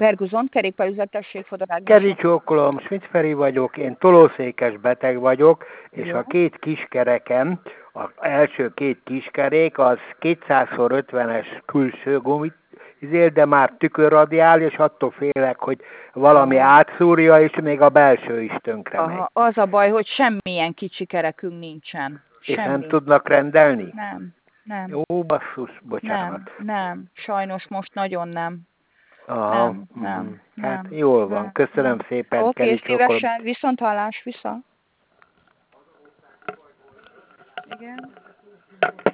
Berguzon, kerékpárüzetesség, Fodorák. Kericsókolom, Schmidt Feri vagyok, én tolószékes beteg vagyok, és Jó. a két kiskerekem, az első két kiskerék, az 200x50-es külső gumit, de már tükörradiál, és attól félek, hogy valami átszúrja, és még a belső is tönkre megy. Az a baj, hogy semmilyen kicsi kerekünk nincsen. És Semmi. nem tudnak rendelni? Nem. Jó, basszus, bocsánat. Nem. Sajnos most nagyon nem. Aha, Nem. Hát jól van, köszönöm szépen. Oké, szívesen, viszont hallás, vissza. Igen.